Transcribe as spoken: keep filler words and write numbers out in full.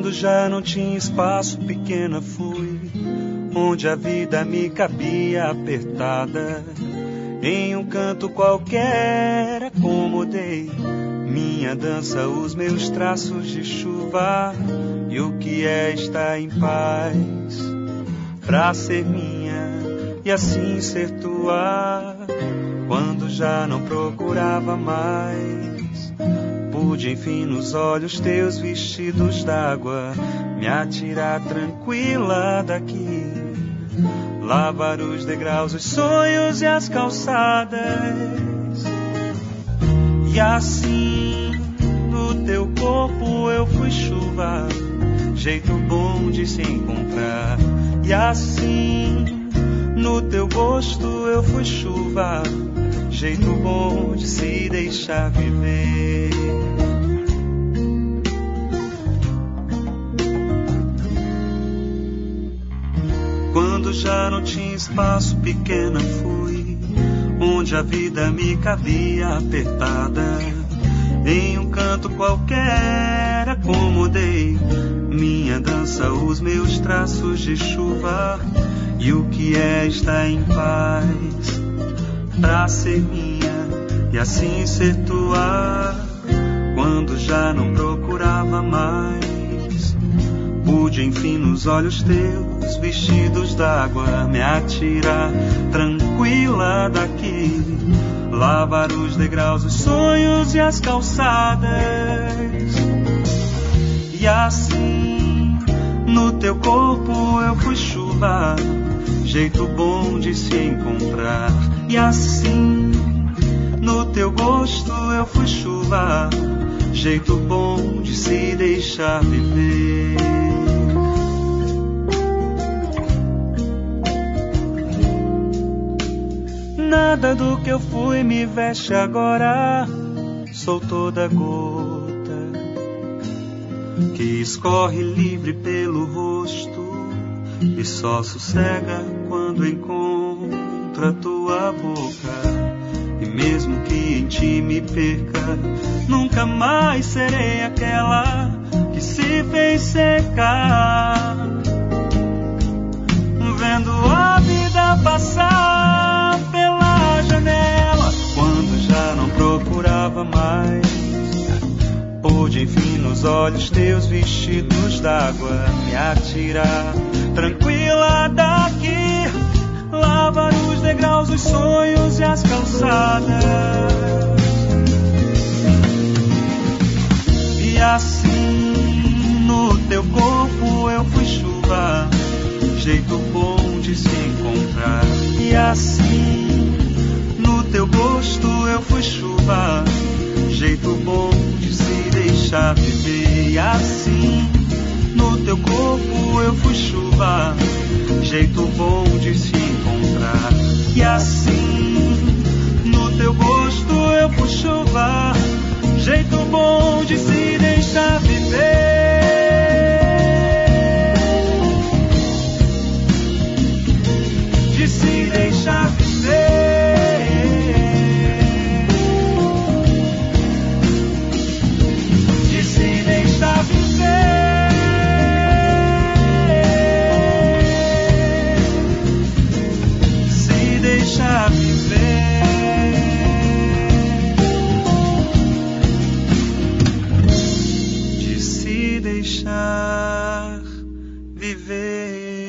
Quando já não tinha espaço, pequena fui, onde a vida me cabia apertada. Em um canto qualquer acomodei minha dança, os meus traços de chuva. E o que é estar em paz, pra ser minha e assim ser tua. Quando já não procurava mais, pude enfim nos olhos teus vestidos d'água me atirar tranquila daqui, lavar os degraus, os sonhos e as calçadas. E assim no teu corpo eu fui chuva, jeito bom de se encontrar. E assim no teu gosto eu fui chuva, jeito bom de se deixar viver. Quando já não tinha espaço, pequena fui, onde a vida me cabia apertada. Em um canto qualquer acomodei minha dança, os meus traços de chuva. E o que é estar em paz, pra ser minha e assim ser tua. Quando já não procurava mais, pude enfim nos olhos teus vestidos d'água me atirar tranquila daqui, lavar os degraus, os sonhos e as calçadas. E assim no teu corpo eu fui chuva, jeito bom de se encontrar. E assim no teu gosto eu fui chuva, jeito bom de se deixar viver. Nada do que eu fui me veste agora, sou toda gota que escorre livre pelo rosto e só sossega quando encontra tua boca. E mesmo que em ti me perca, nunca mais serei aquela que se fez secar, vendo a vida passar pela janela. Quando já não procurava mais, pude enfim nos olhos teus vestidos d'água me atirar tranquila daqui, lavar os degraus, os sonhos e as calçadas. E assim no teu corpo eu fui chuva, jeito bom de se encontrar. E assim no teu gosto eu fui chuva, jeito bom de se deixar viver. E assim no teu corpo eu fui chuva, jeito bom de se encontrar. E assim no teu gosto eu fui chuva, jeito bom de se deixar viver. De se deixar viver. De se deixar viver. Deixar viver, de se deixar viver.